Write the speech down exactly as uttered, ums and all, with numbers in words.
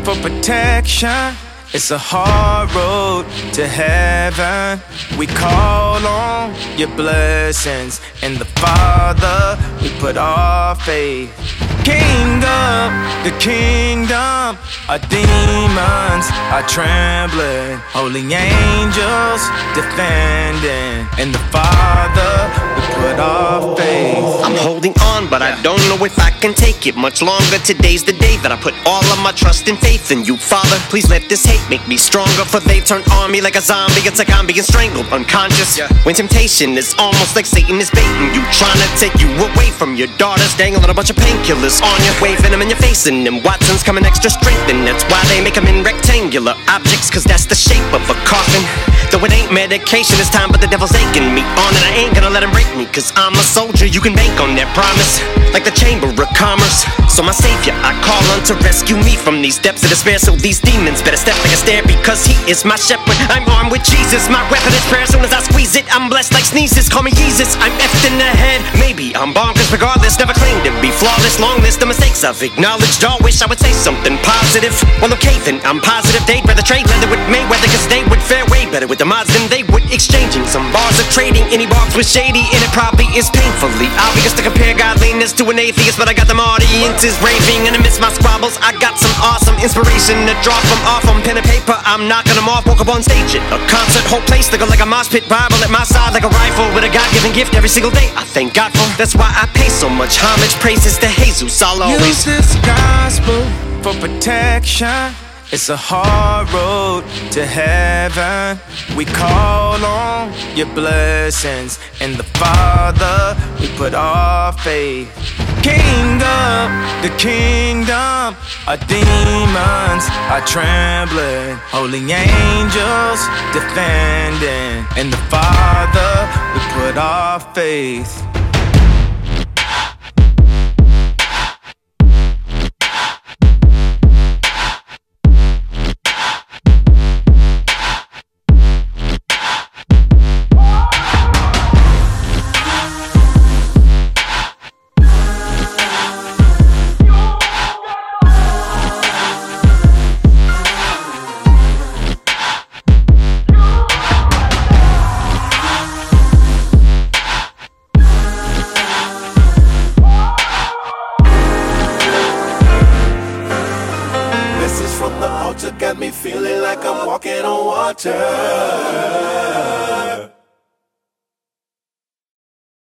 for protection. It's a hard road to heaven. We call on your blessings. In the Father, we put our faith. King of the kingdom, our demons are trembling. Holy angels defending. In the Father, we put our faith. I'm holding on, but I don't know if I can take it much longer. Today's the day that I put all of my trust and faith in you, Father. Please let this hate make me stronger, for they turn on me like a zombie. It's like I'm being strangled, unconscious. Yeah. When temptation is almost like Satan is baiting you, trying to take you away from your daughters, dangling a bunch of painkillers on you, waving them in your face, and them Watsons coming extra strength, and that's why they make them in rectangular objects, cause that's the shape of a coffin. Though it ain't medication this time, but the devil's aching me on, and I ain't gonna let him break me, cause I'm a soldier, you can bank on that promise, like the Chamber of Commerce. So my savior I call on to rescue me from these depths of despair, so these demons better step like a stair, because he is my shepherd. I'm armed with Jesus, my weapon is prayer. Soon as I squeeze it, I'm blessed like sneezes. Call me Jesus, I'm effed in the head. Maybe I'm bonkers, regardless, never claimed to be flawless. Long list of mistakes I've acknowledged, all wish I would say something positive. Well, okay then, I'm positive they'd rather trade leather with Mayweather, cause they would fare way better with the mods than they would exchanging some bars of trading. Any box was shady, and it probably is painfully obvious to compare godliness to an atheist, but I got them audiences raving, and amidst my squabbles I got some awesome inspiration to draw from off on pen and paper. I'm knocking them off, woke up on stage at a concert, whole place looking like a mosh pit, Bible at my side like a rifle with a God-given gift every single day I thank God for. That's why I pay so much homage, praises to Jesus. I'll always use this gospel for protection. It's a hard road to heaven. We call on your blessings. In the Father, we put our faith. King of the kingdom, our demons are trembling. Holy angels defending. In the Father, we put our faith. From the altar got me feeling like I'm walking on water.